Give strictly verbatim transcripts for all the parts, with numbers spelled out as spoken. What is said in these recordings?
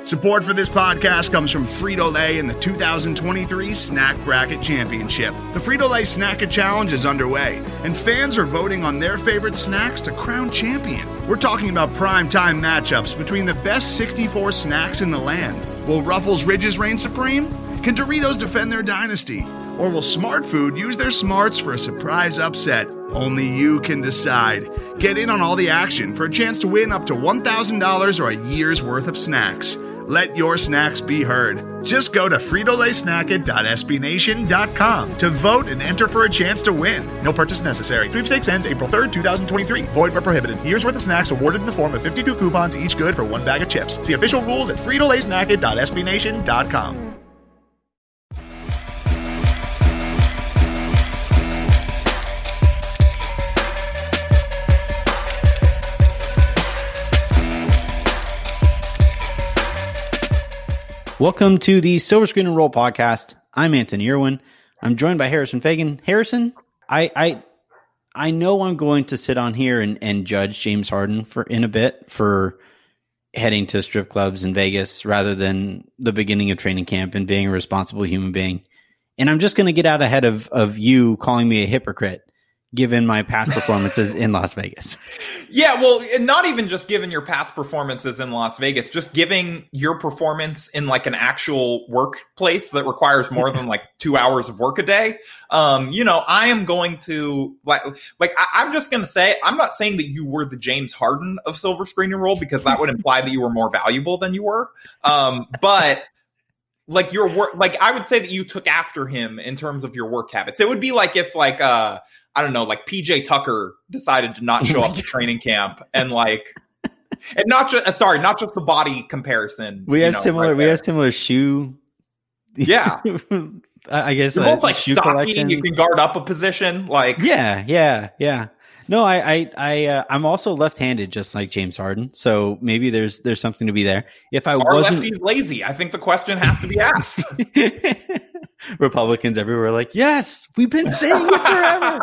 Support for this podcast comes from Frito-Lay and the two thousand twenty-three Snack Bracket Championship. The Frito-Lay Snack Challenge is underway, and fans are voting on their favorite snacks to crown champion. We're talking about prime-time matchups between the best sixty-four snacks in the land. Will Ruffles Ridges reign supreme? Can Doritos defend their dynasty? Or will Smart Food use their smarts for a surprise upset? Only you can decide. Get in on all the action for a chance to win up to one thousand dollars or a year's worth of snacks. Let your snacks be heard. Just go to Frito Lay Snack It dot S B Nation dot com to vote and enter for a chance to win. No purchase necessary. Sweepstakes ends April third, twenty twenty-three. Void where prohibited. Year's worth of snacks awarded in the form of fifty-two coupons, each good for one bag of chips. See official rules at Frito Lay Snack It dot S B Nation dot com. Welcome to the Silver Screen and Roll podcast. I'm Anthony Irwin. I'm joined by Harrison Fagan. Harrison, I I I know I'm going to sit on here and, and judge James Harden for in a bit for heading to strip clubs in Vegas rather than the beginning of training camp and being a responsible human being. And I'm just going to get out ahead of, of you calling me a hypocrite given my past performances in Las Vegas. Yeah, well, not even just given your past performances in Las Vegas, just giving your performance in like an actual workplace that requires more than like two hours of work a day. Um, you know, I am going to like, like I, I'm just going to say, I'm not saying that you were the James Harden of Silver Screen and Roll because that would imply that you were more valuable than you were. Um, but like your work, like I would say that you took after him in terms of your work habits. It would be like if like, uh, I don't know, like P J Tucker decided to not show up to training camp and like, and not just, sorry, not just the body comparison. We have know, similar, right we have similar shoe. Yeah. I guess You're both like stocky collection. You can guard up a position. Like, yeah, yeah, yeah. No, I, I, I, uh, I'm also left-handed, just like James Harden. So maybe there's, there's something to be there. If I Are wasn't lefties lazy, I think the question has to be asked. Republicans everywhere, like, yes, we've been saying it forever.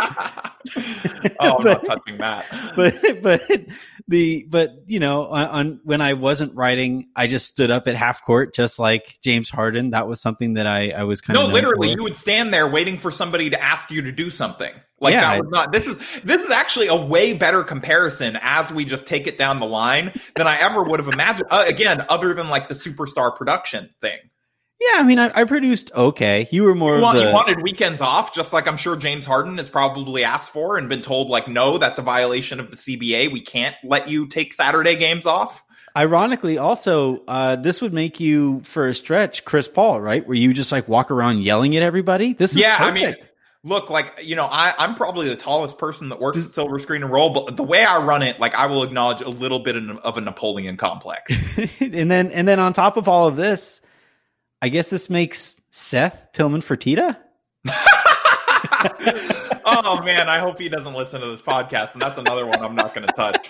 Oh, I'm not touching that. But, but the, but you know, on, on when I wasn't writing, I just stood up at half court, just like James Harden. That was something that I, I was kind no, of literally, for. You would stand there waiting for somebody to ask you to do something. Like yeah, that was not, this is, this is actually a way better comparison as we just take it down the line than I ever would have imagined. Uh, again, other than like the superstar production thing. Yeah. I mean, I, I produced okay. You were more you, of want, the... you wanted weekends off, just like I'm sure James Harden has probably asked for and been told like, no, that's a violation of the C B A. We can't let you take Saturday games off. Ironically, also, uh, this would make you, for a stretch, Chris Paul, right? Where you just like walk around yelling at everybody. This is yeah, perfect. I mean, look, like, you know, I, I'm probably the tallest person that works at Silver Screen and Roll, but the way I run it, like, I will acknowledge a little bit of a Napoleon complex. and then, and then on top of all of this, I guess this makes Seth Tillman Fertitta. Oh man, I hope he doesn't listen to this podcast, and that's another one I'm not going to touch.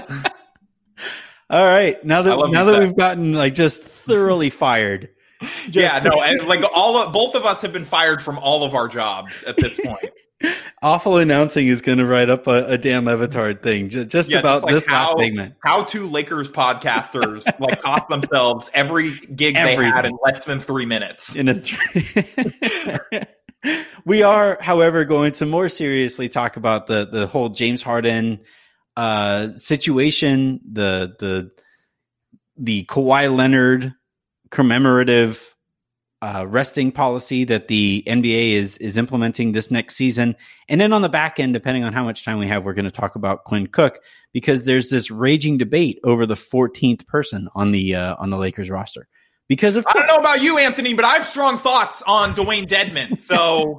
All right, now that now that Seth. we've gotten like just thoroughly fired. Just yeah, no, and like all of, both of us have been fired from all of our jobs at this point. Awful announcing is going to write up a, a Dan Le Batard thing just, just yeah, about like this how, last segment. How two Lakers podcasters like cost themselves every gig Everything. they had in less than three minutes. In a th- we are, however, going to more seriously talk about the the whole James Harden uh, situation, the the the Kawhi Leonard commemorative Uh, resting policy that the N B A is is implementing this next season. And then on the back end, depending on how much time we have, we're going to talk about Quinn Cook because there's this raging debate over the fourteenth person on the uh, on the Lakers roster. Because of I don't know about you, Anthony, but I have strong thoughts on Dwayne Dedmon. So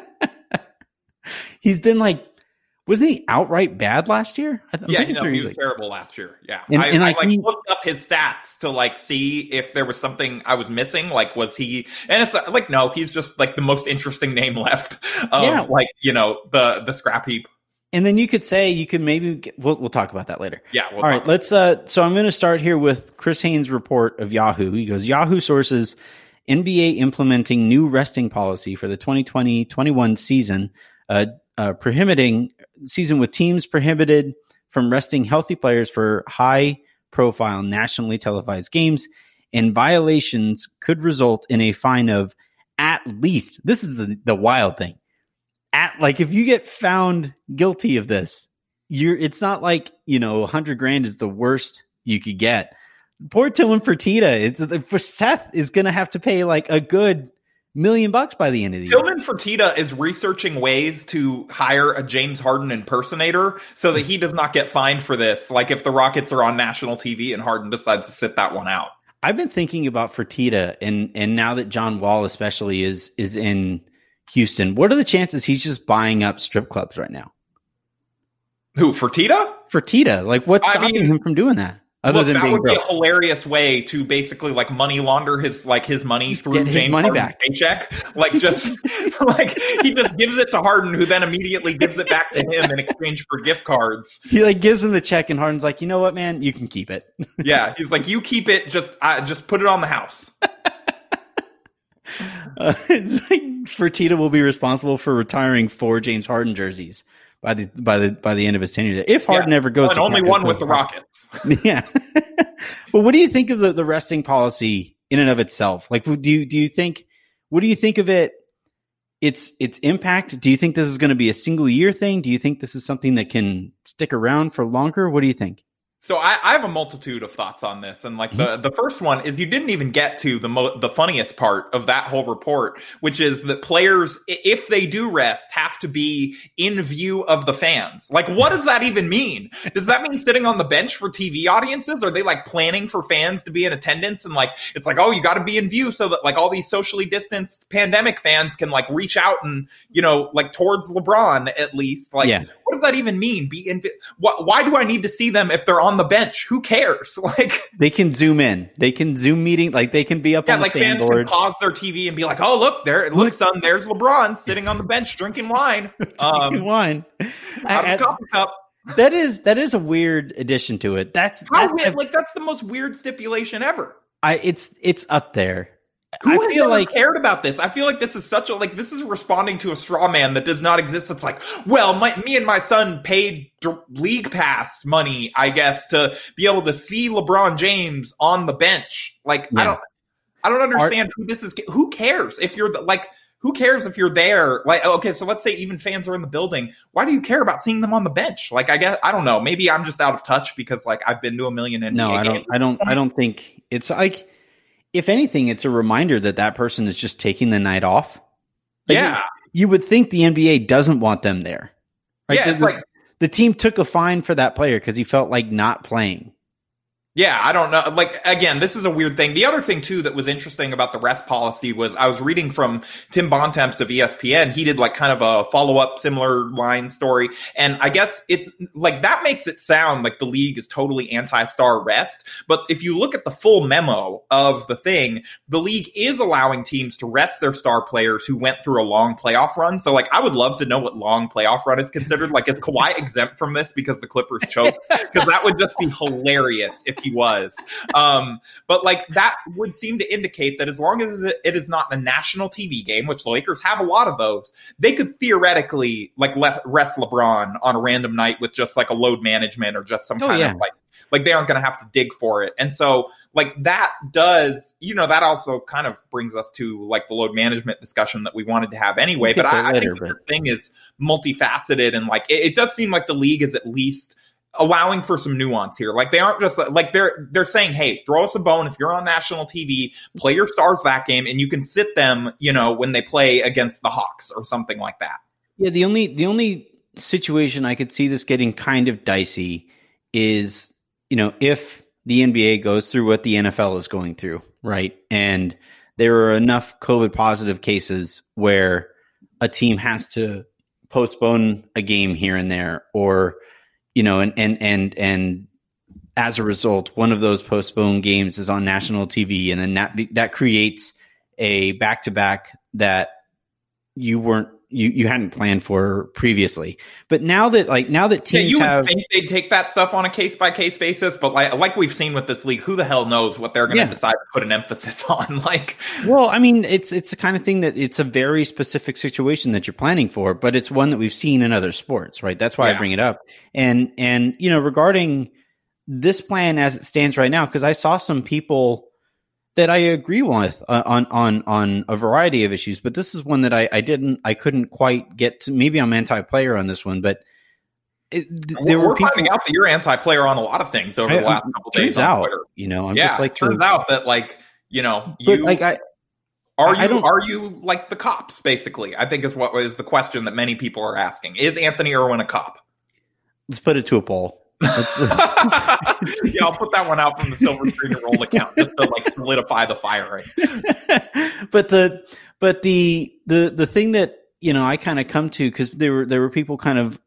he's been like, wasn't he outright bad last year? I'm yeah, you know, sure he was like, terrible last year. Yeah, and, I, and I like, like he, looked up his stats to like see if there was something I was missing. Like, was he? And it's like, no, he's just like the most interesting name left of yeah. like you know the the scrap heap. And then you could say you could maybe get, we'll we'll talk about that later. Yeah. We'll All right. Let's. Uh. So I'm going to start here with Chris Haynes' report of Yahoo. He goes, Yahoo sources N B A implementing new resting policy for the twenty twenty twenty-one season. Uh. Uh, prohibiting season with teams prohibited from resting healthy players for high profile nationally televised games and violations could result in a fine of at least, this is the, the wild thing, at like if you get found guilty of this, you're it's not like, you know, one hundred grand is the worst you could get. Poor Tillman Fertitta, it's, for Seth is going to have to pay like a good million bucks by the end of the Tillman year. Tillman Fertitta is researching ways to hire a James Harden impersonator so that he does not get fined for this. Like if the Rockets are on national T V and Harden decides to sit that one out. I've been thinking about Fertitta, and and now that John Wall especially is is in Houston, what are the chances he's just buying up strip clubs right now? Who, Fertitta? Fertitta, like what's I stopping mean, him from doing that? Other Look, than that being would broke? be a hilarious way to basically like money launder his like his money Just through get his James money Harden's back. paycheck. Like just like he just gives it to Harden, who then immediately gives it back to him in exchange for gift cards. He like gives him the check, and Harden's like, you know what, man, you can keep it. Yeah, he's like, you keep it, just uh, just put it on the house. Uh, it's like Fertitta will be responsible for retiring four James Harden jerseys by the by the by the end of his tenure. If Harden Yeah. ever goes, and to only Canada, one with the Rockets. Yeah. But what do you think of the, the resting policy in and of itself? Like, do you do you think what do you think of it? Its its impact? Do you think this is going to be a single year thing? Do you think this is something that can stick around for longer? What do you think? So I, I have a multitude of thoughts on this, and like the, the first one is you didn't even get to the mo- the funniest part of that whole report, which is that players, if they do rest, have to be in view of the fans. Like, what does that even mean? Does that mean sitting on the bench for T V audiences? Are they like planning for fans to be in attendance? And like, it's like, oh, you got to be in view so that like all these socially distanced pandemic fans can like reach out and, you know, like towards LeBron at least. Like, Yeah. What does that even mean? Be in. Why, why do I need to see them if they're on the bench? Who cares? Like They can zoom in. They can zoom meeting. Like they can be up yeah, on the like fan fans board. can pause their T V and be like, "Oh, look there! Look, son, there's LeBron sitting on the bench drinking wine, Um, um, wine. out I- of a coffee cup." That is that is a weird addition to it. That's How that, weird, like that's the most weird stipulation ever. I it's it's up there. Who I has feel ever like cared about this? I feel like this is such a like this is responding to a straw man that does not exist. It's like, well, my, me and my son paid d- league pass money, I guess, to be able to see LeBron James on the bench. Like, Yeah. I don't, I don't understand who this is. Who cares if you're the, like, who cares if you're there? Like, okay, so let's say even fans are in the building. Why do you care about seeing them on the bench? Like, I guess I don't know. Maybe I'm just out of touch because like I've been to a million N B A no, I don't games. I don't I don't think it's like if anything, it's a reminder that that person is just taking the night off. Like, Yeah. you, you would think the N B A doesn't want them there. Right? Yeah, the, it's like the team took a fine for that player because he felt like not playing. Yeah, I don't know. Like, again, this is a weird thing. The other thing, too, that was interesting about the rest policy was I was reading from Tim Bontemps of E S P N. He did like kind of a follow-up similar line story. And I guess it's like that makes it sound like the league is totally anti-star rest. But if you look at the full memo of the thing, the league is allowing teams to rest their star players who went through a long playoff run. So like, I would love to know what long playoff run is considered. Like, is Kawhi exempt from this because the Clippers choked? Because that would just be hilarious if he was. Um, but like that would seem to indicate that as long as it is not a national T V game, which the Lakers have a lot of those, they could theoretically like let rest LeBron on a random night with just like a load management or just some Oh, kind yeah. of like, like they aren't going to have to dig for it. And so like that does, you know, that also kind of brings us to like the load management discussion that we wanted to have anyway. We'll But get I, there I later, think that but- the thing is multifaceted and like it, it does seem like the league is at least allowing for some nuance here. Like they aren't just like they're they're saying, hey, throw us a bone if you're on national T V, play your stars that game, and you can sit them, you know, when they play against the Hawks or something like that. Yeah, the only the only situation I could see this getting kind of dicey is, you know, if the N B A goes through what the N F L is going through, right? And there are enough COVID positive cases where a team has to postpone a game here and there, or you know, and and and and as a result, one of those postponed games is on national T V, and then that that creates a back to back that you weren't you you hadn't planned for previously. But now that like now that Yeah, teams you would have think they'd take that stuff on a case by case basis, but like like we've seen with this league, who the hell knows what they're going to Yeah. decide to put an emphasis on? Like, well, I mean, it's it's the kind of thing that it's a very specific situation that you're planning for, but it's one that we've seen in other sports, right? That's why I Yeah. bring it up. And and you know, regarding this plan as it stands right now, because I saw some people that I agree with uh, on on on a variety of issues, but this is one that I, I didn't I couldn't quite get to. Maybe I'm anti-player on this one, but it, there we're were people, finding out that you're anti-player on a lot of things over I, the last couple days turns on out, Twitter. You know, I'm yeah, just like it turns the, out that like you know but you like I. Are I you don't, are you like the cops, basically? I think is what is the question that many people are asking. Is Anthony Irwin a cop? Let's put it to a poll. yeah, I'll put that one out from the Silver Screen and Roll account just to like solidify the firing. but the but the the the thing that, you know, I kind of come to, because there were there were people kind of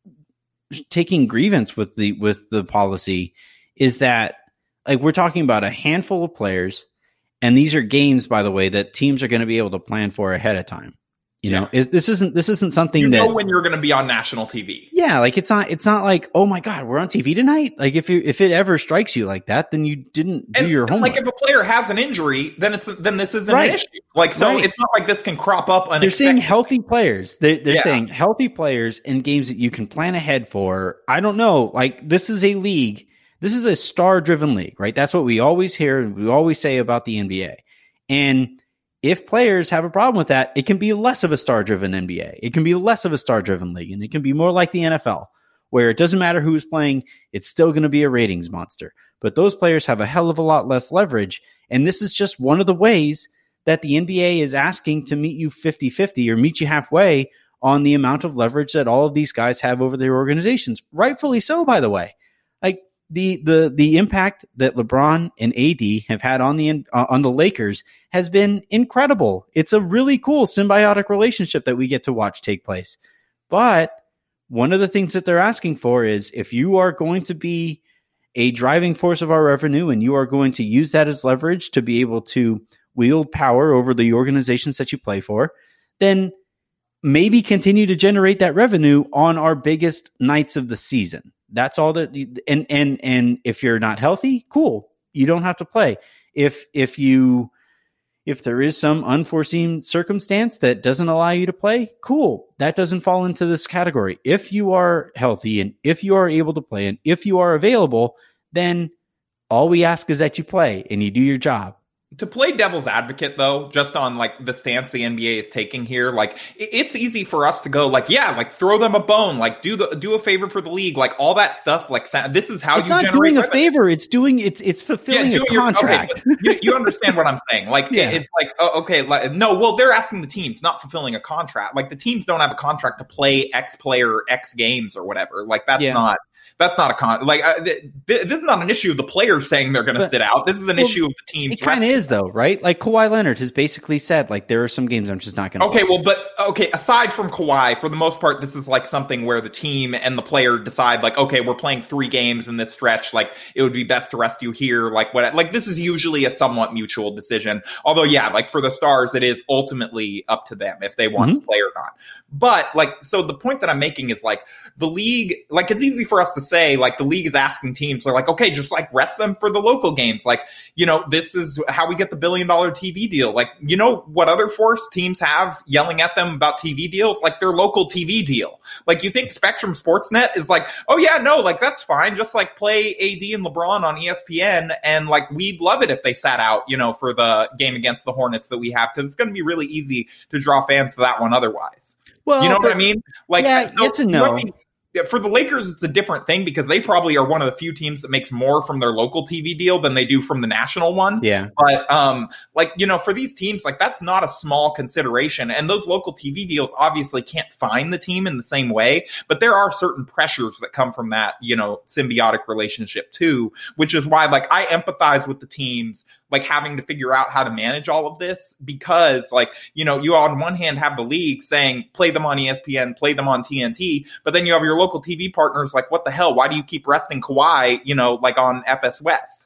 taking grievance with the with the policy, is that like we're talking about a handful of players. And these are games, by the way, that teams are going to be able to plan for ahead of time. You know, yeah. it, this isn't this isn't something you know that when you're going to be on national T V. Yeah, like it's not it's not like, oh my God, we're on T V tonight. Like if you if it ever strikes you like that, then you didn't do and, your homework. Like if a player has an injury, then it's then this isn't right. an issue. Like so, right. it's not like this can crop up unexpectedly. They're saying healthy players. They're, they're yeah. saying healthy players in games that you can plan ahead for. I don't know. Like this is a league. This is a star-driven league, right? That's what we always hear and we always say about the N B A. And if players have a problem with that, it can be less of a star-driven N B A. It can be less of a star-driven league, and it can be more like the N F L, where it doesn't matter who's playing, it's still going to be a ratings monster. But those players have a hell of a lot less leverage, and this is just one of the ways that the N B A is asking to meet you fifty-fifty or meet you halfway on the amount of leverage that all of these guys have over their organizations. Rightfully so, by the way. Like, The the the impact that LeBron and A D have had on the uh, on the Lakers has been incredible. It's a really cool symbiotic relationship that we get to watch take place. But one of the things that they're asking for is, if you are going to be a driving force of our revenue and you are going to use that as leverage to be able to wield power over the organizations that you play for, then maybe continue to generate that revenue on our biggest nights of the season. That's all that, and and and if you're not healthy, cool, you don't have to play. If if you if there is some unforeseen circumstance that doesn't allow you to play, cool, that doesn't fall into this category. If you are healthy and if you are able to play and if you are available, then all we ask is that you play and you do your job. To play devil's advocate, though, just on like the stance the N B A is taking here, like it's easy for us to go like, yeah, like throw them a bone, like do the do a favor for the league, like all that stuff. Like this is how it's you not generate doing a revenue. favor; it's doing it's it's fulfilling yeah, a contract. Your, okay, you, you understand what I'm saying? Like yeah. it's like oh, okay, like, no, well they're asking the teams, not fulfilling a contract. Like the teams don't have a contract to play X player X games or whatever. Like that's yeah. not. That's not a con. Like uh, th- th- this is not an issue of the players saying they're going to sit out. This is an well, issue of the team. It kind of is, though, right? Like Kawhi Leonard has basically said, like there are some games I'm just not going to. Okay, play. well, but okay. Aside from Kawhi, for the most part, this is like something where the team and the player decide, like, okay, we're playing three games in this stretch. Like it would be best to rest you here. Like what? Like this is usually a somewhat mutual decision. Although, yeah, like for the stars, it is ultimately up to them if they want mm-hmm. to play or not. But like, so the point that I'm making is like the league. Like it's easy for us to say, like the league is asking teams, they're like, okay, just like rest them for the local games. Like, you know, this is how we get the billion dollar T V deal. Like, you know what other force teams have yelling at them about T V deals? Like their local T V deal. Like you think Spectrum Sportsnet is like, oh yeah, no, like that's fine. Just like play A D and LeBron on E S P N. And like, we'd love it if they sat out, you know, for the game against the Hornets that we have. Cause it's going to be really easy to draw fans to that one otherwise. Well, you know but, what I mean? Like, yeah, so, yes and no. You know what I mean? For the Lakers, it's a different thing because they probably are one of the few teams that makes more from their local T V deal than they do from the national one. Yeah. But, um, like, you know, for these teams, like, that's not a small consideration. And those local T V deals obviously can't find the team in the same way. But there are certain pressures that come from that, you know, symbiotic relationship, too, which is why, like, I empathize with the teams, like, having to figure out how to manage all of this because, like, you know, you on one hand have the league saying, play them on E S P N, play them on T N T, but then you have your local T V partners like, what the hell? Why do you keep resting Kawhi, you know, like on F S West?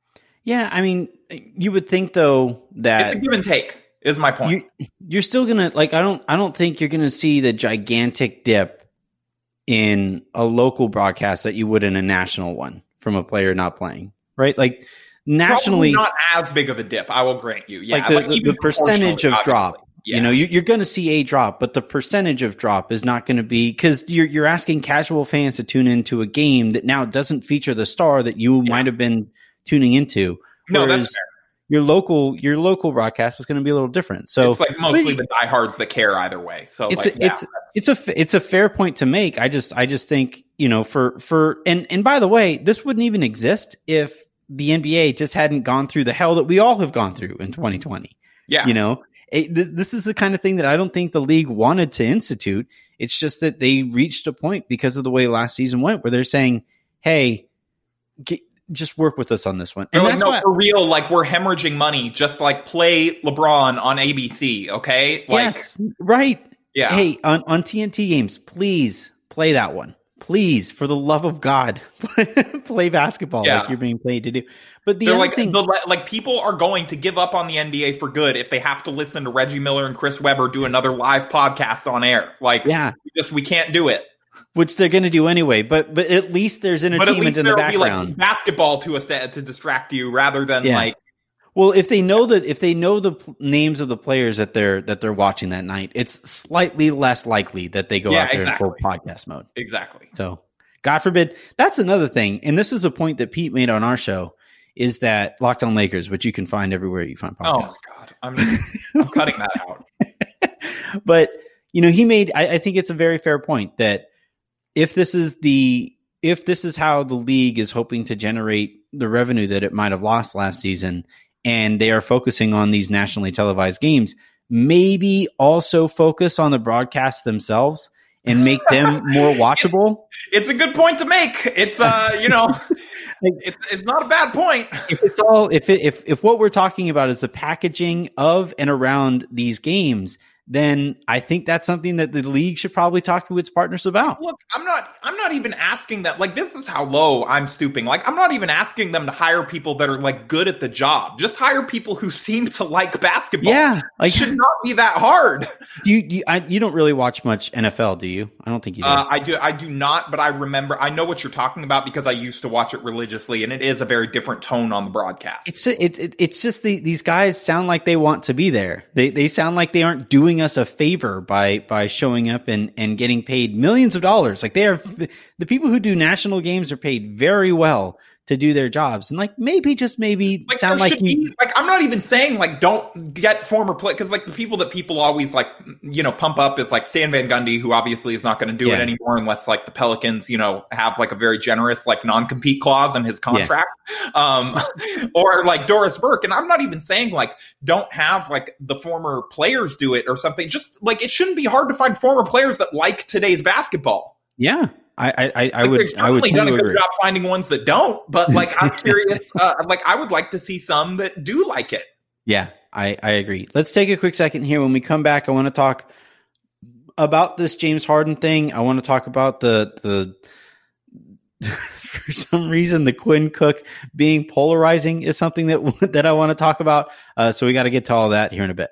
Yeah, I mean, you would think, though, that it's a give and take, is my point. You, you're still going to, like, I don't, I don't think you're going to see the gigantic dip in a local broadcast that you would in a national one from a player not playing, right? Like, nationally, probably not as big of a dip. I will grant you. Yeah, like the, like the, the percentage of drop. Yeah. You know, you, you're going to see a drop, but the percentage of drop is not going to be because you're you're asking casual fans to tune into a game that now doesn't feature the star that you yeah. might have been tuning into. No, Whereas, that's fair. your local your local broadcast is going to be a little different. So it's like mostly the diehards that care either way. So it's like, a, yeah, it's it's a it's a fair point to make. I just I just think, you know, for for and and by the way, this wouldn't even exist if the N B A just hadn't gone through the hell that we all have gone through in twenty twenty. Yeah, you know, it, this, this is the kind of thing that I don't think the league wanted to institute. It's just that they reached a point because of the way last season went, where they're saying, "Hey, get, just work with us on this one." And like, that's no, why, for real, like we're hemorrhaging money. Just like play LeBron on A B C, okay? Like, yes, right? Yeah. Hey, on on T N T games, please play that one. Please, for the love of God, play basketball yeah. like you're being paid to do. But the They're other like, thing, the, like people are going to give up on the N B A for good if they have to listen to Reggie Miller and Chris Webber do another live podcast on air. Like, yeah, we just we can't do it. Which they're going to do anyway. But but at least there's entertainment but at least in the there'll background. Be like basketball to us to, to distract you rather than yeah. like. Well, if they know that if they know the p- names of the players that they're that they're watching that night, it's slightly less likely that they go yeah, out there exactly. in full podcast mode. Exactly. So, God forbid. That's another thing, and this is a point that Pete made on our show, is that Locked On Lakers, which you can find everywhere you find podcasts. Oh my God, I'm, I'm cutting that out. But you know, he made. I, I think it's a very fair point that if this is the if this is how the league is hoping to generate the revenue that it might have lost last season, and they are focusing on these nationally televised games, maybe also focus on the broadcasts themselves and make them more watchable. It's, it's a good point to make. It's uh, you know, it's it's not a bad point. If it's all if it, if if what we're talking about is the packaging of and around these games, then I think that's something that the league should probably talk to its partners about. Look, I'm not I'm not even asking them, like, this is how low I'm stooping. Like, I'm not even asking them to hire people that are like good at the job. Just hire people who seem to like basketball. Yeah, like, it should not be that hard. Do you, do you, I, you don't really watch much N F L, do you? I don't think you do. Uh, I do. I do not, but I remember, I know what you're talking about because I used to watch it religiously, and it is a very different tone on the broadcast. It's it, it it's just the, these guys sound like they want to be there. They they sound like they aren't doing us a favor by by showing up and, and getting paid millions of dollars. Like, they are, the people who do national games are paid very well to do their jobs, and like maybe just maybe like, sound like you. Be, like I'm not even saying like don't get former play, because like the people that people always like you know pump up is like Stan Van Gundy, who obviously is not going to do yeah. it anymore unless like the Pelicans you know have like a very generous like non-compete clause in his contract, yeah. um, or like Doris Burke. And I'm not even saying like don't have like the former players do it or something. Just like it shouldn't be hard to find former players that like today's basketball. Yeah. I, I, I like, would, I would totally done a good agree. job finding ones that don't, but like, I'm curious, uh, like I would like to see some that do like it. Yeah, I, I agree. Let's take a quick second here. When we come back, I want to talk about this James Harden thing. I want to talk about the, the, for some reason, the Quinn Cook being polarizing is something that, that I want to talk about. Uh, so we got to get to all that here in a bit.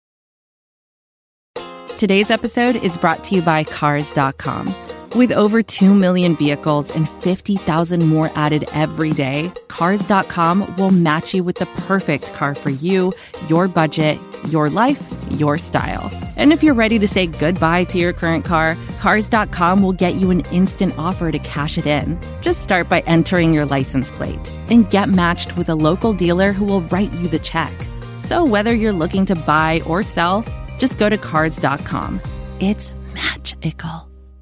Today's episode is brought to you by Cars dot com. With over two million vehicles and fifty thousand more added every day, Cars dot com will match you with the perfect car for you, your budget, your life, your style. And if you're ready to say goodbye to your current car, Cars dot com will get you an instant offer to cash it in. Just start by entering your license plate and get matched with a local dealer who will write you the check. So whether you're looking to buy or sell, just go to Cars dot com. It's magical.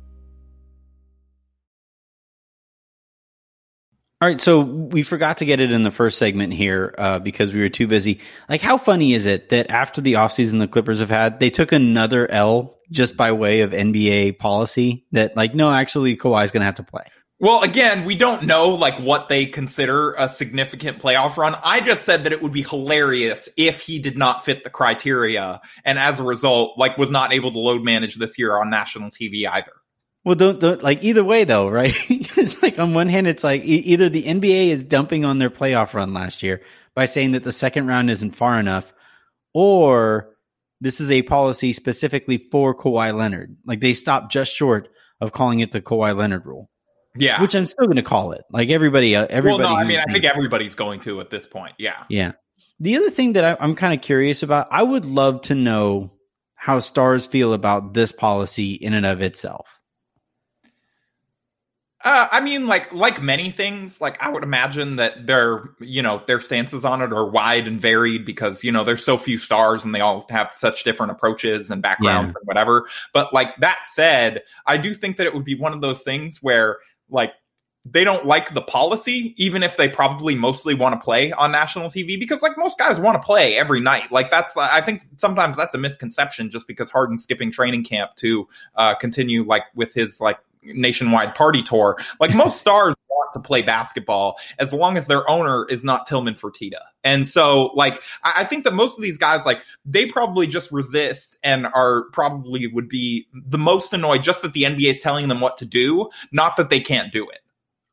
All right, so we forgot to get it in the first segment here uh, because we were too busy. Like, how funny is it that after the offseason the Clippers have had, they took another L just by way of N B A policy that, like, no, actually, Kawhi's going to have to play. Well, again, we don't know, like, what they consider a significant playoff run. I just said that it would be hilarious if he did not fit the criteria, and as a result, like, was not able to load manage this year on national T V either. Well, don't, don't like either way though, right? It's like on one hand, it's like e- either the N B A is dumping on their playoff run last year by saying that the second round isn't far enough, or this is a policy specifically for Kawhi Leonard. Like, they stopped just short of calling it the Kawhi Leonard rule. Yeah, which I'm still going to call it. Like everybody, uh, everybody. Well, no, I mean, I think everybody's going to at this point. Yeah, yeah. The other thing that I, I'm kind of curious about, I would love to know how stars feel about this policy in and of itself. Uh, I mean, like like many things, like I would imagine that their you know their stances on it are wide and varied because you know there's so few stars and they all have such different approaches and backgrounds yeah. and whatever. But like that said, I do think that it would be one of those things where like they don't like the policy, even if they probably mostly want to play on national T V, because like most guys want to play every night. Like that's I think sometimes that's a misconception just because Harden's skipping training camp to uh, continue like with his like. nationwide party tour. Like most stars want to play basketball as long as their owner is not Tillman Fertitta. And so like I, I think that most of these guys, like they probably just resist and are probably would be the most annoyed just that the N B A is telling them what to do, not that they can't do it.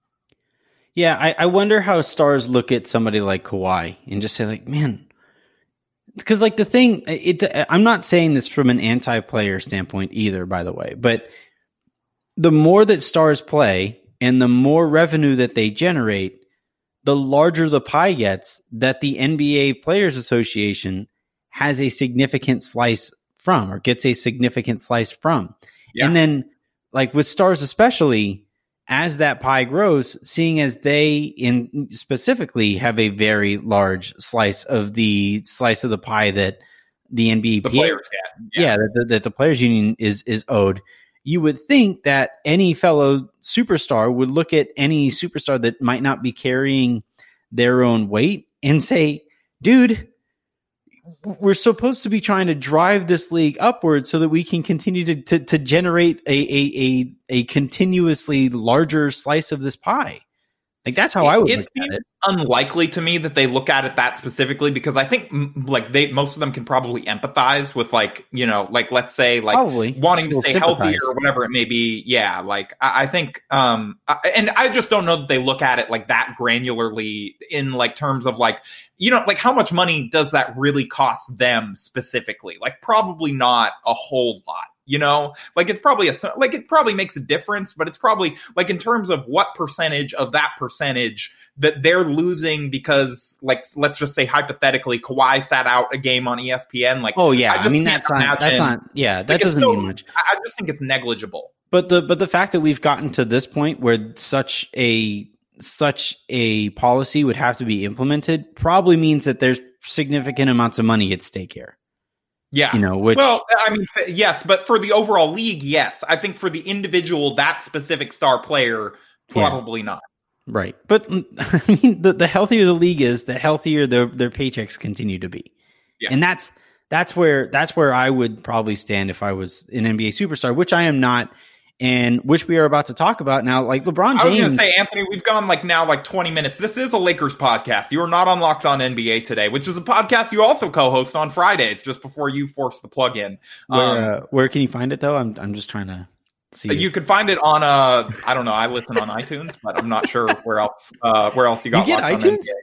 Yeah, I, I wonder how stars look at somebody like Kawhi and just say like, man, because like the thing, it, I'm not saying this from an anti-player standpoint either, by the way, but the more that stars play and the more revenue that they generate, the larger the pie gets that the N B A Players Association has a significant slice from or gets a significant slice from. Yeah. And then like with stars, especially as that pie grows, seeing as they in specifically have a very large slice of the slice of the pie that the N B A the players get. Yeah, yeah that, that, that the players union is, is owed. You would think that any fellow superstar would look at any superstar that might not be carrying their own weight and say, dude, we're supposed to be trying to drive this league upward so that we can continue to, to, to generate a, a, a, a continuously larger slice of this pie. Like that's how it, I would it look seems at it. Unlikely to me that they look at it that specifically because I think like they most of them can probably empathize with like you know like let's say like probably. wanting to stay sympathize. healthy or whatever it may be. Yeah, like I, I think um I, and I just don't know that they look at it like that granularly in like terms of like you know like how much money does that really cost them specifically? Like probably not a whole lot. You know, like it's probably a like it probably makes a difference, but it's probably like in terms of what percentage of that percentage that they're losing because, like, let's just say hypothetically, Kawhi sat out a game on E S P N. Like, oh yeah, I, I mean that's not that's not yeah that like doesn't so, mean much. I just think it's negligible. But the but the fact that we've gotten to this point where such a such a policy would have to be implemented probably means that there's significant amounts of money at stake here. Yeah. You know, which, well, I mean, yes, but for the overall league, yes. I think for the individual, that specific star player, probably yeah. not. Right. But I mean, the, the healthier the league is, the healthier their, their paychecks continue to be. Yeah. And that's, that's where, that's where I would probably stand if I was an N B A superstar, which I am not. And which we are about to talk about now, like LeBron James. I was going to say, Anthony, we've gone like now like twenty minutes. This is a Lakers podcast. You are not on Locked On N B A today, which is a podcast you also co-host on Fridays, just before you force the plug in. Where, um, uh, where can you find it though? I'm I'm just trying to see. You can find it on uh I don't know. I listen on iTunes, but I'm not sure where else uh where else you got. You get Locked iTunes?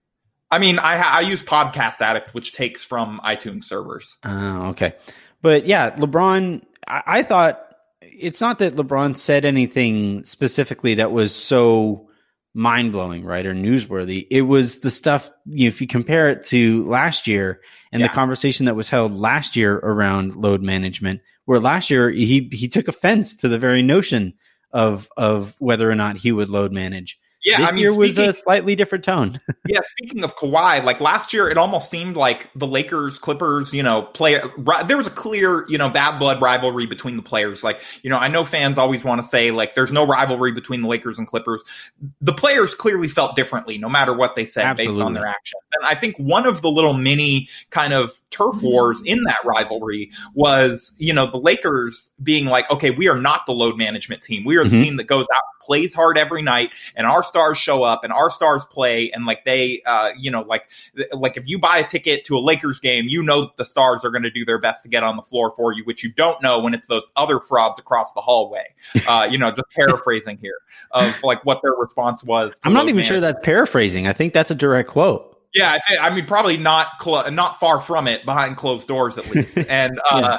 I mean, I I use Podcast Addict, which takes from iTunes servers. Oh, okay. But yeah, LeBron. I, I thought. It's not that LeBron said anything specifically that was so mind-blowing, right, or newsworthy. It was the stuff, you know, if you compare it to last year and yeah. the conversation that was held last year around load management, where last year he he took offense to the very notion of of whether or not he would load manage. Yeah, this I mean, year speaking, was a slightly different tone. Yeah, speaking of Kawhi, like last year, it almost seemed like the Lakers, Clippers, you know, play. There was a clear, you know, bad blood rivalry between the players. Like, you know, I know fans always want to say like there's no rivalry between the Lakers and Clippers. The players clearly felt differently, no matter what they said, Absolutely. based on their actions. And I think one of the little mini kind of turf wars in that rivalry was, you know, the Lakers being like, okay, we are not the load management team. We are the mm-hmm. team that goes out, plays hard every night, and our stars show up and our stars play. And like they, uh, you know, like, like if you buy a ticket to a Lakers game, you know that the stars are going to do their best to get on the floor for you, which you don't know when it's those other frauds across the hallway. Uh, you know, just paraphrasing here of like what their response was. I'm not even management. sure that's paraphrasing. I think that's a direct quote. Yeah, I mean, probably not cl- not far from it, behind closed doors at least. And uh,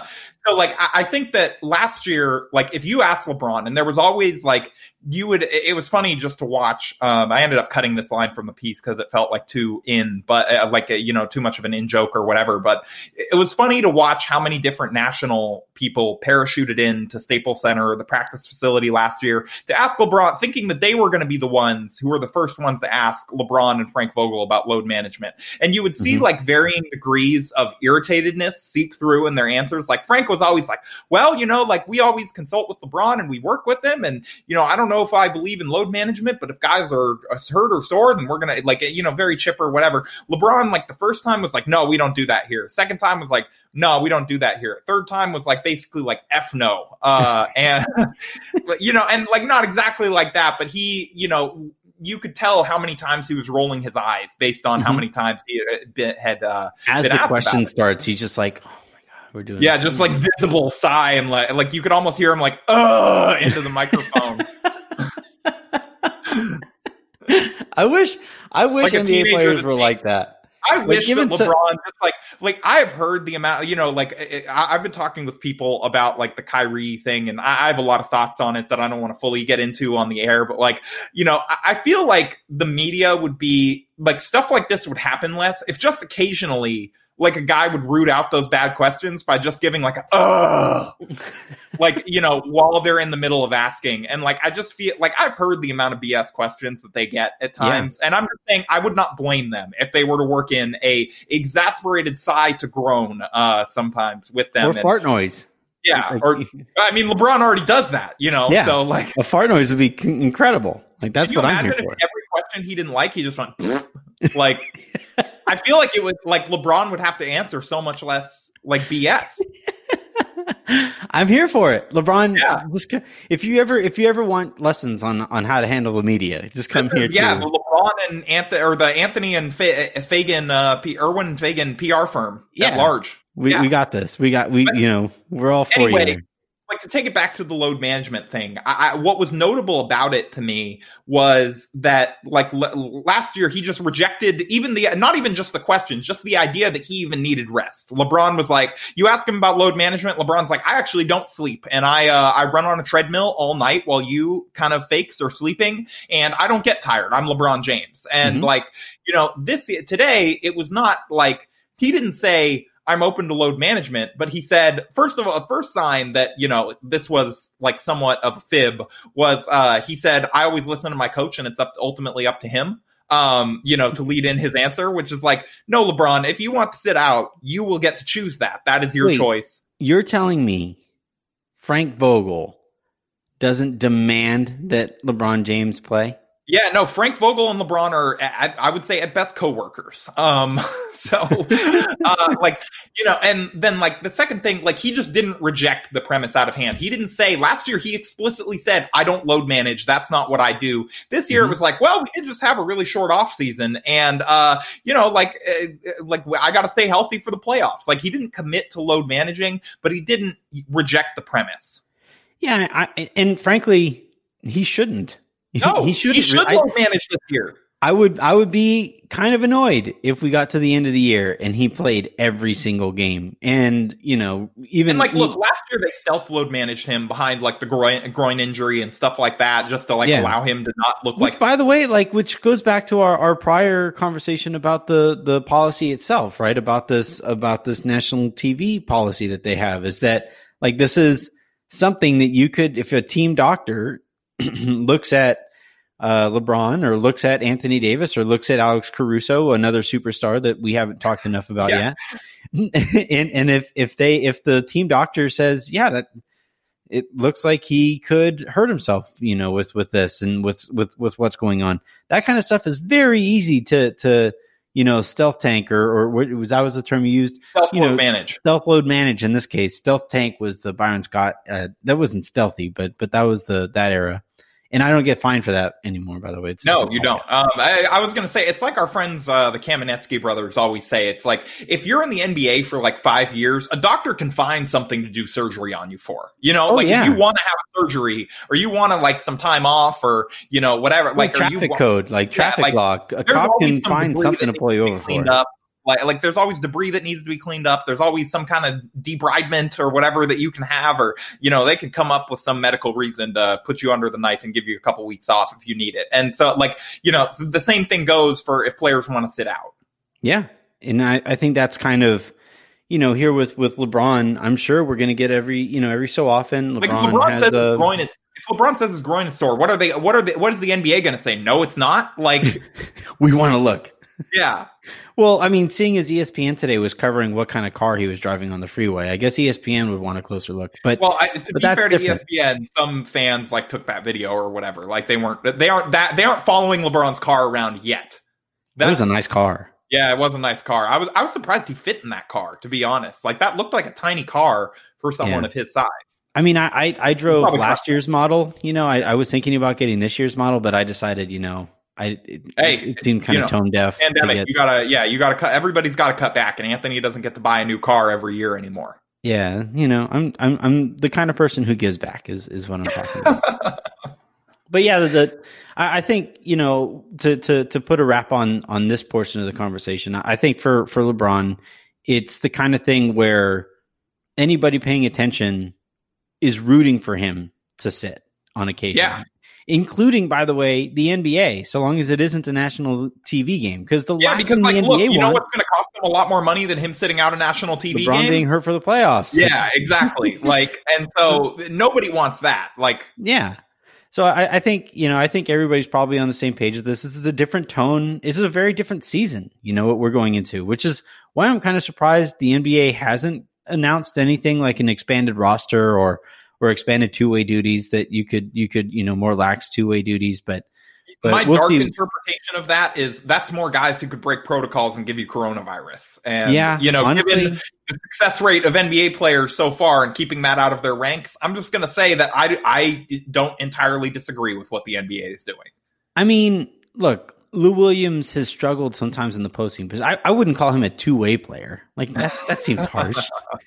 So, like, I, I think that last year, like, if you asked LeBron, and there was always, like, you would, it, it was funny just to watch. Um, I ended up cutting this line from the piece because it felt like too in, but uh, like, a, you know, too much of an in joke or whatever. But it, it was funny to watch how many different national people parachuted in to Staples Center, the practice facility last year, to ask LeBron, thinking that they were going to be the ones who were the first ones to ask LeBron and Frank Vogel about load management. And you would see, mm-hmm. like, varying degrees of irritatedness seep through in their answers. Like, Frank was always like, well, you know, like, we always consult with LeBron and we work with him. And, you know, I don't know if I believe in load management, but if guys are hurt or sore, then we're going to, like, you know, very chipper, whatever. LeBron, like, the first time was like, no, we don't do that here. Second time was like, no, we don't do that here. Third time was like basically like F no. Uh, and, you know, and like not exactly like that, but he, you know, you could tell how many times he was rolling his eyes based on mm-hmm. how many times he had, uh, as been the question starts, he's just like, oh my God, we're doing yeah, this. just like visible sigh. And like, like you could almost hear him like, uh, into the microphone. I wish, I wish like N B A players were like that. I like, wish that LeBron some- just like like I've heard the amount, you know, like I, I've been talking with people about like the Kyrie thing, and I, I have a lot of thoughts on it that I don't want to fully get into on the air. But like, you know, I, I feel like the media would be like stuff like this would happen less if just occasionally like a guy would root out those bad questions by just giving like a ugh, like, you know, while they're in the middle of asking. And like, I just feel like I've heard the amount of B S questions that they get at times. Yeah. And I'm just saying I would not blame them if they were to work in a exasperated sigh to groan uh, sometimes with them. Or and, fart noise. Yeah. Like, or I mean, LeBron already does that, you know, yeah. so like a fart noise would be incredible. Like that's what I'm here for. Every question he didn't like, he just went like, I feel like it would like LeBron would have to answer so much less like B S. I'm here for it. LeBron, yeah. just, if you ever if you ever want lessons on, on how to handle the media, just come here. Yeah, too. the LeBron and Anthony or the Anthony and Fagan, uh, P, Irwin Fagan P R firm yeah. at large. We yeah. we got this. We got we but, you know we're all for anyway, you. Like to take it back to the load management thing, I, I, what was notable about it to me was that like l- last year he just rejected even the not even just the questions, just the idea that he even needed rest. LeBron was like, you ask him about load management, LeBron's like, I actually don't sleep, and I uh, I run on a treadmill all night while you kind of fakes are sleeping, and I don't get tired. I'm LeBron James, and mm-hmm. like you know this today it was not like he didn't say, I'm open to load management, but he said, first of all, the first sign that, you know, this was like somewhat of a fib was, uh, he said, I always listen to my coach and it's up ultimately up to him, um, you know, to lead in his answer, which is like, no, LeBron, if you want to sit out, you will get to choose that. That is your Wait, choice. You're telling me Frank Vogel doesn't demand that LeBron James play? Yeah, no, Frank Vogel and LeBron are, I would say, at best coworkers. Um, so, uh, like, you know, and then like the second thing, like he just didn't reject the premise out of hand. He didn't say last year, he explicitly said, I don't load manage. That's not what I do. This year mm-hmm. it was like, well, we did just have a really short off season. And, uh, you know, like, uh, like I got to stay healthy for the playoffs. Like he didn't commit to load managing, but he didn't reject the premise. Yeah. I, and frankly, he shouldn't. No, he, he should he should I, manage this year. I would I would be kind of annoyed if we got to the end of the year and he played every single game. And, you know, even and like, he, look, last year they stealth load managed him behind like the groin, groin injury and stuff like that, just to like yeah. allow him to not look which, like. By the way, like, which goes back to our, our prior conversation about the, the policy itself, right? About this, about this national T V policy that they have is that like, this is something that you could, if a team doctor looks at uh, LeBron or looks at Anthony Davis or looks at Alex Caruso, another superstar that we haven't talked enough about yeah. yet. and and if, if they, if the team doctor says, yeah, that it looks like he could hurt himself, you know, with, with this and with, with, with what's going on, that kind of stuff is very easy to, to, you know, stealth tank or, or what was, that was the term you used? Stealth you load know, manage. Stealth load manage in this case. Stealth tank was the Byron Scott. Uh, that wasn't stealthy, but, but that was the, that era. And I don't get fined for that anymore, by the way. It's no, you don't. Um, I, I was going to say, it's like our friends, uh, the Kamenetsky brothers always say, it's like, if you're in the N B A for like five years, a doctor can find something to do surgery on you for, you know, oh, like yeah. if you want to have surgery or you want to like some time off or, you know, whatever, like, like traffic you, code, like traffic yeah, like, law, a cop can find something to pull you over for. Up. Like, like there's always debris that needs to be cleaned up. There's always some kind of debridement or whatever that you can have, or, you know, they could come up with some medical reason to put you under the knife and give you a couple weeks off if you need it. And so, like, you know, the same thing goes for if players want to sit out. Yeah. And I, I think that's kind of, you know, here with, with LeBron, I'm sure we're going to get every, you know, every so often. LeBron, like if LeBron has says a, his groin is, if LeBron says his groin is sore, what are they, what are they, what is the N B A going to say? No, it's not. Like, we want to look. Yeah. Well, I mean, seeing as E S P N today was covering what kind of car he was driving on the freeway, I guess E S P N would want a closer look. But well, I, to but be that's fair to different. E S P N, some fans like took that video or whatever. Like they weren't, they aren't that, they aren't following LeBron's car around yet. That was a nice car. Yeah, it was a nice car. I was, I was surprised he fit in that car, to be honest. Like that looked like a tiny car for someone Yeah. of his size. I mean, I I, I drove last car. year's model. You know, I, I was thinking about getting this year's model, but I decided, you know, I it, Hey, it, it seemed kind you of know, tone deaf. to Pandemic, get- you gotta, yeah, you gotta cut. Everybody's got to cut back, and Anthony doesn't get to buy a new car every year anymore. Yeah, you know, I'm I'm I'm the kind of person who gives back is is what I'm talking about. But yeah, the, the I I think, you know, to to to put a wrap on on this portion of the conversation, I think for for LeBron, it's the kind of thing where anybody paying attention is rooting for him to sit on occasion. Yeah. Including, by the way, the N B A, so long as it isn't a national T V game. Because the Yeah, last because thing like, the N B A look, you know won, what's going to cost them a lot more money than him sitting out a national T V LeBron game? being hurt for the playoffs. Yeah, exactly. Like, and so nobody wants that. Like, Yeah. So I, I think, you know, I think everybody's probably on the same page with this. This is a different tone. This is a very different season, you know, what we're going into, which is why I'm kind of surprised the N B A hasn't announced anything like an expanded roster or or expanded two-way duties that you could you could, you know, more lax two-way duties. But, but my we'll dark see. interpretation of that is that's more guys who could break protocols and give you coronavirus. And, Yeah, you know, honestly- given the success rate of N B A players so far and keeping that out of their ranks, I'm just going to say that I, I don't entirely disagree with what the N B A is doing. I mean, look, Lou Williams has struggled sometimes in the postseason, but I, I wouldn't call him a two-way player. Like that's that seems harsh.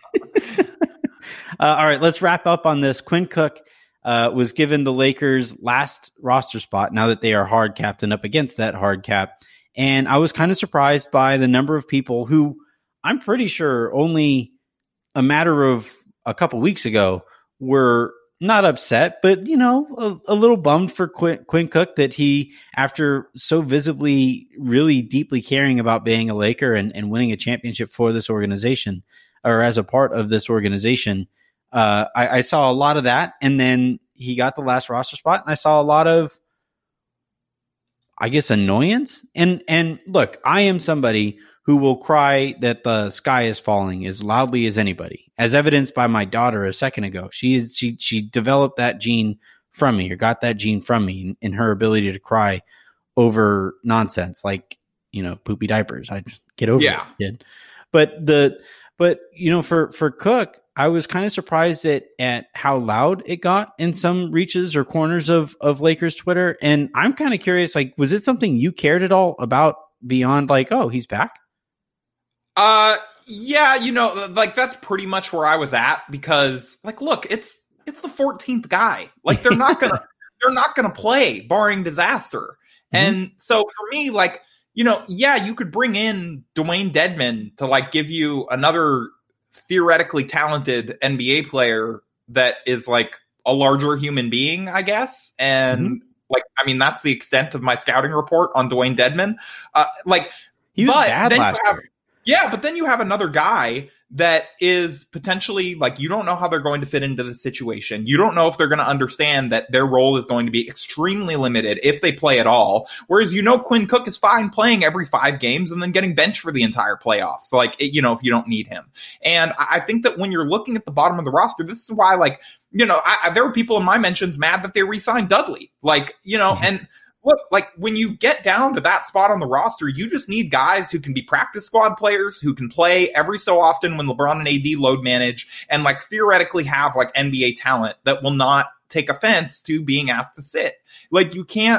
uh, all right, let's wrap up on this. Quinn Cook uh, was given the Lakers' last roster spot now that they are hard capped and up against that hard cap. And I was kind of surprised by the number of people who I'm pretty sure only a matter of a couple weeks ago were not upset, but, you know, a, a little bummed for Quinn, Quinn Cook that he, after so visibly, really deeply caring about being a Laker and, and winning a championship for this organization or as a part of this organization, uh, I, I saw a lot of that. And then he got the last roster spot, and I saw a lot of, I guess, annoyance. And, and look, I am somebody who will cry that the sky is falling as loudly as anybody, as evidenced by my daughter a second ago. She is, she, she developed that gene from me or got that gene from me in, in her ability to cry over nonsense, like, you know, poopy diapers. I just get over Yeah. it, kid. But the, but you know, for, for Cook, I was kind of surprised at, at how loud it got in some reaches or corners of, of Lakers Twitter. And I'm kind of curious, like, was it something you cared at all about beyond like, oh, he's back? Uh, yeah, you know, like that's pretty much where I was at because, like, look, it's it's the fourteenth guy. Like, they're not gonna they're not gonna play, barring disaster. Mm-hmm. And so for me, like, you know, yeah, you could bring in Dwayne Dedmon to like give you another theoretically talented N B A player that is like a larger human being, I guess. And mm-hmm. like, I mean, that's the extent of my scouting report on Dwayne Dedmon. Uh, like, he was but bad last have, year. Yeah, but then you have another guy that is potentially like, you don't know how they're going to fit into the situation. You don't know if they're going to understand that their role is going to be extremely limited if they play at all. Whereas, you know, Quinn Cook is fine playing every five games and then getting benched for the entire playoffs. So like, it, you know, if you don't need him. And I think that when you're looking at the bottom of the roster, this is why, like, you know, I, I, there were people in my mentions mad that they re-signed Dudley. Like, you know, and look, like when you get down to that spot on the roster, you just need guys who can be practice squad players, who can play every so often when LeBron and A D load manage, and like theoretically have like N B A talent that will not take offense to being asked to sit. Like, you can't,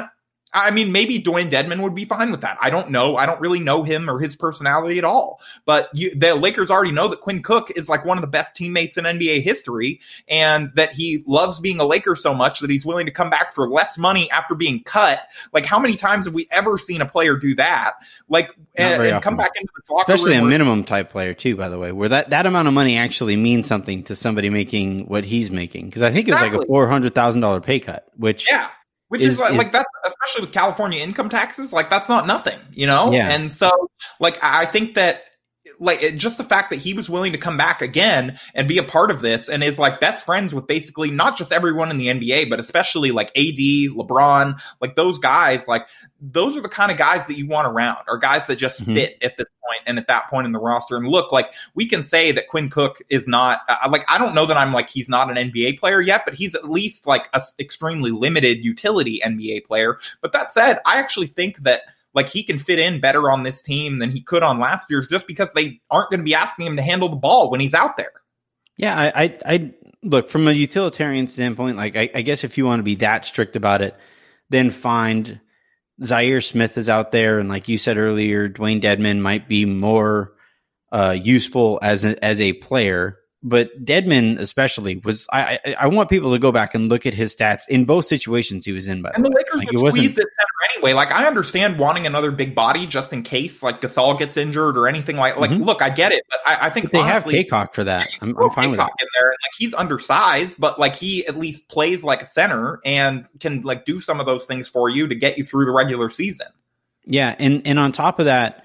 I mean, maybe Dwayne Dedmon would be fine with that. I don't know. I don't really know him or his personality at all. But you, the Lakers already know that Quinn Cook is like one of the best teammates in N B A history, and that he loves being a Laker so much that he's willing to come back for less money after being cut. Like, how many times have we ever seen a player do that? Like, and, and come back into the locker especially room a minimum type player too, by the way, where that, that amount of money actually means something to somebody making what he's making. Because I think it was exactly. like a four hundred thousand dollars pay cut, which yeah. Which is, is like, is, like that's especially with California income taxes, like that's not nothing, you know? Yeah. And so like I think that like it, just the fact that he was willing to come back again and be a part of this and is like best friends with basically not just everyone in the N B A, but especially like A D, LeBron, like those guys, like those are the kind of guys that you want around, or guys that just mm-hmm. fit at this point and at that point in the roster. And look, like we can say that Quinn Cook is not uh, like, I don't know that I'm like, he's not an N B A player yet, but he's at least like a extremely limited utility N B A player. But that said, I actually think that like he can fit in better on this team than he could on last year's, just because they aren't going to be asking him to handle the ball when he's out there. Yeah, I, I, I look from a utilitarian standpoint. Like, I, I guess if you want to be that strict about it, then find Zaire Smith is out there, and like you said earlier, Dwayne Dedmon might be more uh, useful as a, as a player. But Dedmon especially was, I, I I want people to go back and look at his stats in both situations he was in. By and the, the Lakers like, would squeeze at center anyway. Like, I understand wanting another big body just in case like Gasol gets injured or anything like. Like, mm-hmm. look, I get it, but I, I think but they honestly, have Kaycock for that. I'm, I'm fine with that. In there, and, like he's undersized, but like he at least plays like a center and can like do some of those things for you to get you through the regular season. Yeah, and and on top of that,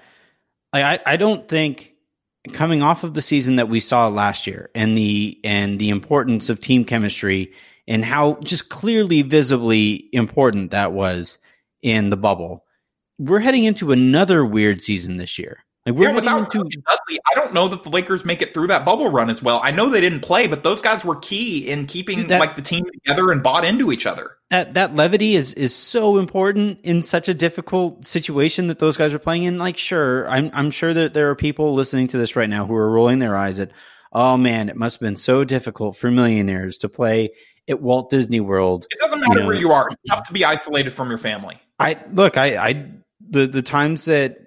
I I don't think. Coming off of the season that we saw last year and the and the importance of team chemistry and how just clearly visibly important that was in the bubble, we're heading into another weird season this year. Like we're yeah, without into- Dudley, I don't know that the Lakers make it through that bubble run as well. I know they didn't play, but those guys were key in keeping that, like the team together and bought into each other. That that levity is is so important in such a difficult situation that those guys are playing in. Like, sure, I'm I'm sure that there are people listening to this right now who are rolling their eyes at, oh man, it must have been so difficult for millionaires to play at Walt Disney World. It doesn't matter you know, where you are; it's tough to be isolated from your family. I look, I I the the times that.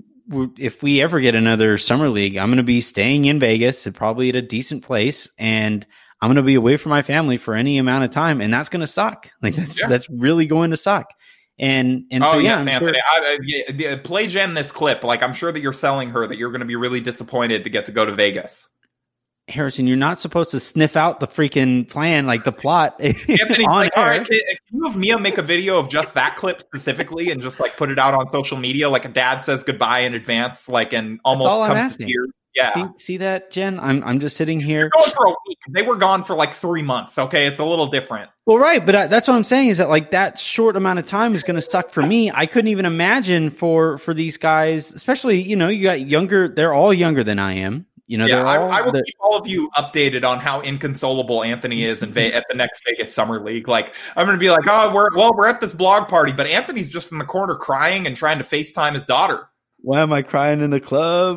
If we ever get another summer league, I'm going to be staying in Vegas and probably at a decent place, and I'm going to be away from my family for any amount of time, and that's going to suck. Like that's yeah. that's really going to suck. And and oh, so yeah, yes, I'm Anthony, sure- I, I, yeah, play Jen this clip. Like I'm sure that you're selling her that you're going to be really disappointed to get to go to Vegas. Harrison, you're not supposed to sniff out the freaking plan, like the plot. Anthony, on like, all right, can, can you have Mia make a video of just that clip specifically and just like put it out on social media, like a dad says goodbye in advance, like and almost comes to tears. Yeah, see, see that, Jen? I'm I'm just sitting here. They're going for a week. They were gone for like three months. Okay, it's a little different. Well, right, but I, that's what I'm saying is that like that short amount of time is going to suck for me. I couldn't even imagine for for these guys, especially you know you got younger. They're all younger than I am. You know, yeah, I, all, I will keep all of you updated on how inconsolable Anthony is in Ve- at the next Vegas Summer League. Like, I'm going to be like, oh, we're well, we're at this blog party, but Anthony's just in the corner crying and trying to FaceTime his daughter. Why am I crying in the club?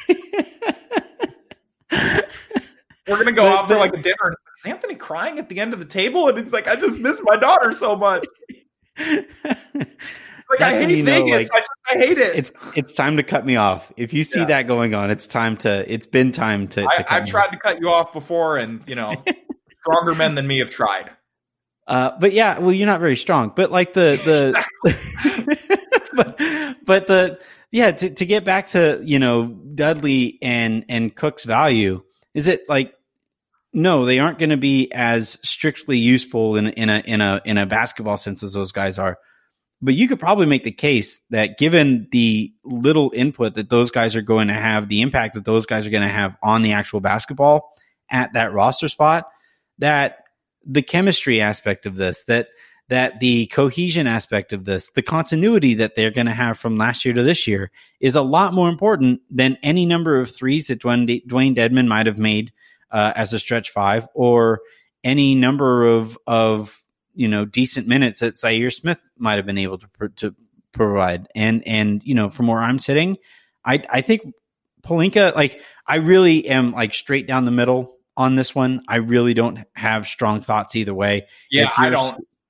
We're going to go but, out for like a dinner. And is Anthony crying at the end of the table? And it's like, I just miss my daughter so much. Like, That's I hate you know, Vegas. like, I, I hate it. It's it's time to cut me off. If you see yeah. that going on, it's time to. It's been time to. to I, cut I've me tried off. to cut you off before, and you know, stronger men than me have tried. Uh, but yeah, well, you're not very strong. But like the the, but but the yeah to to get back to you know Dudley and and Cook's value, is it like no, they aren't going to be as strictly useful in in a in a in a basketball sense as those guys are. But you could probably make the case that given the little input that those guys are going to have, the impact that those guys are going to have on the actual basketball at that roster spot, that the chemistry aspect of this, that that the cohesion aspect of this, the continuity that they're going to have from last year to this year is a lot more important than any number of threes that Dwayne, Dwayne Dedmon might have made uh, as a stretch five, or any number of of you know, decent minutes that Zaire Smith might have been able to pr- to provide. And, and, you know, from where I'm sitting, I, I think Pelinka, like, I really am like straight down the middle on this one. I really don't have strong thoughts either way. Yeah, I don't.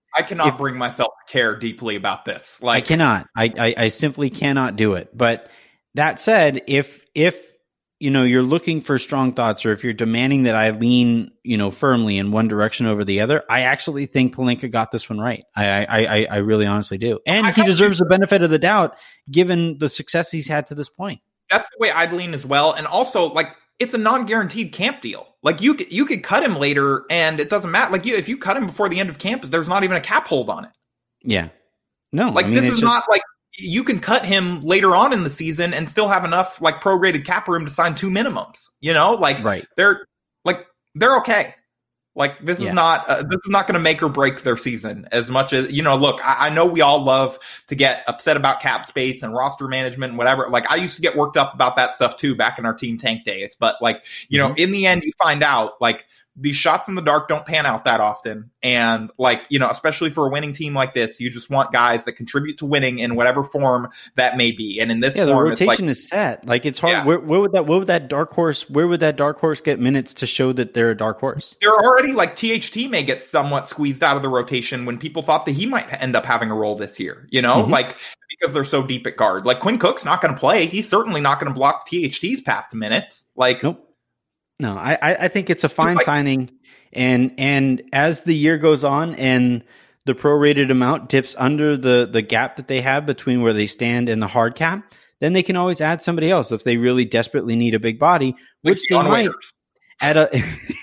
I cannot if, bring myself to care deeply about this. Like I cannot. I, I I simply cannot do it. But that said, if if you know you're looking for strong thoughts, or if you're demanding that I lean you know firmly in one direction over the other, I actually think Pelinka got this one right. I I I, I really honestly do, and I he deserves the benefit of the doubt given the success he's had to this point. That's the way I'd lean as well, and also like. It's a non-guaranteed camp deal. Like you could, you could cut him later and it doesn't matter. Like you, if you cut him before the end of camp, there's not even a cap hold on it. Yeah. No, like I mean, this is just... not like you can cut him later on in the season and still have enough like prorated cap room to sign two minimums, you know, like right. they're like, they're okay. Like this yeah. is not uh, this is not going to make or break their season as much as you know. Look, I, I know we all love to get upset about cap space and roster management and whatever. Like I used to get worked up about that stuff too back in our team tank days. But like you mm-hmm. know, in the end, you find out like these shots in the dark don't pan out that often. And like, you know, especially for a winning team like this, you just want guys that contribute to winning in whatever form that may be. And in this yeah, form, the rotation it's like, is set. Like it's hard. Yeah. Where, where would that, where would that dark horse, where would that dark horse get minutes to show that they're a dark horse? They're already like T H T may get somewhat squeezed out of the rotation when people thought that he might end up having a role this year, you know, mm-hmm. like because they're so deep at guard. Like Quinn Cook's not going to play. He's certainly not going to block T H T's path to minutes. Like, nope. No, I, I think it's a fine like, signing. And and as the year goes on and the prorated amount dips under the, the gap that they have between where they stand and the hard cap, then they can always add somebody else if they really desperately need a big body, which like they might waiters. At a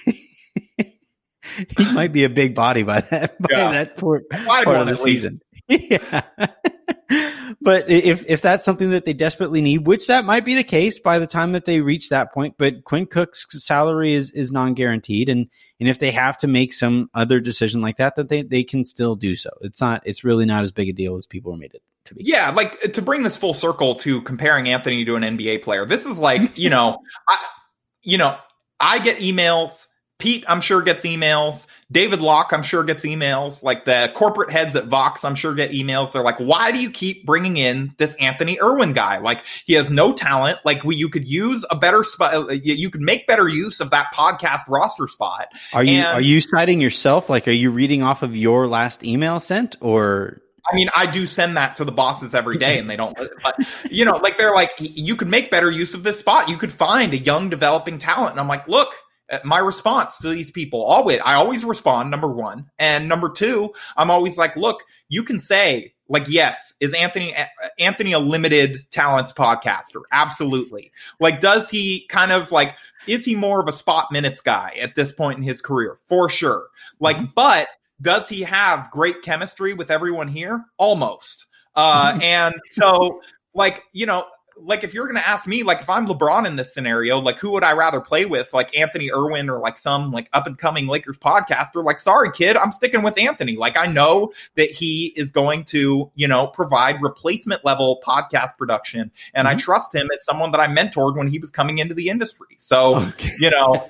he might be a big body by that by yeah. that part, part of the season. Yeah. But if if that's something that they desperately need, which that might be the case by the time that they reach that point, but Quinn Cook's salary is, is non-guaranteed. And, and if they have to make some other decision like that, that they, they can still do so. It's not, it's really not as big a deal as people are made it to be. Yeah. Like to bring this full circle to comparing Anthony to an N B A player. This is like, you know, I, you know, I get emails. Pete, I'm sure, gets emails. David Locke, I'm sure, gets emails. Like the corporate heads at Vox, I'm sure, get emails. They're like, why do you keep bringing in this Anthony Irwin guy? Like, he has no talent. Like, we, you could use a better spot. You could make better use of that podcast roster spot. Are you, and, are you citing yourself? Like, are you reading off of your last email sent or? I mean, I do send that to the bosses every day and they don't, but you know, like they're like, you could make better use of this spot. You could find a young developing talent. And I'm like, look, my response to these people, always, I always respond, number one. And number two, I'm always like, look, you can say, like, yes, is Anthony Anthony a limited talents podcaster? Absolutely. Like, does he kind of like, is he more of a spot minutes guy at this point in his career? For sure. Like, mm-hmm. but does he have great chemistry with everyone here? Almost. Uh, and so, like, you know, like if you're going to ask me, like if I'm LeBron in this scenario, like who would I rather play with? Like Anthony Irwin or like some like up and coming Lakers podcaster? Like, sorry, kid, I'm sticking with Anthony. Like I know that he is going to, you know, provide replacement level podcast production. And mm-hmm. I trust him as someone that I mentored when he was coming into the industry. So, okay. you know,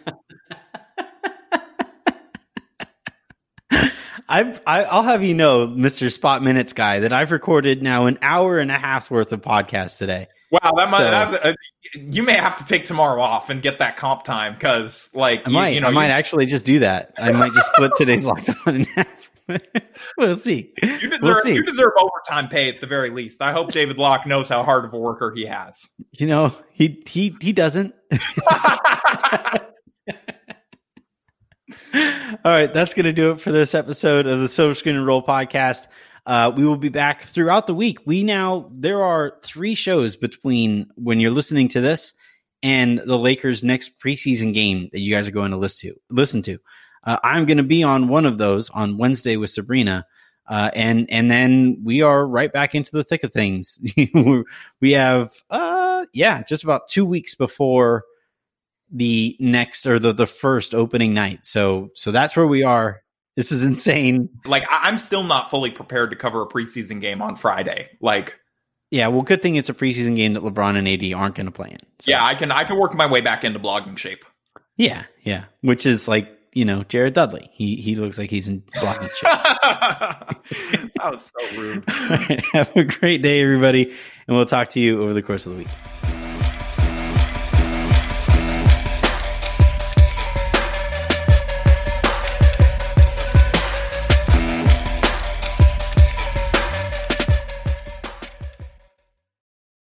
I've, I, I'll have you know, Mister Spot Minutes guy, that I've recorded now an hour and a half's worth of podcasts today. Wow, that might, so, that's a, you may have to take tomorrow off and get that comp time because, like, I you, might, you know, I might you, actually just do that. I might just split today's Locked On in half. We'll see. You deserve, we'll see. You deserve overtime pay at the very least. I hope David Locke knows how hard of a worker he has. You know, he he he doesn't. All right, that's going to do it for this episode of the Silver Screen and Roll podcast. Uh, we will be back throughout the week. We now, there are three shows between when you're listening to this and the Lakers' next preseason game that you guys are going to listen to. Listen to. Uh, I'm going to be on one of those on Wednesday with Sabrina. Uh, and, and then we are right back into the thick of things. We have, uh, yeah, just about two weeks before the next or the, the first opening night. So, so that's where we are. This is insane. Like, I'm still not fully prepared to cover a preseason game on Friday. Like, yeah, well, good thing it's a preseason game that LeBron and A D aren't going to play in. So. Yeah, I can I can work my way back into blogging shape. Yeah, yeah, which is like, you know, Jared Dudley. He he looks like he's in blogging shape. That was so rude. All right, have a great day, everybody, and we'll talk to you over the course of the week.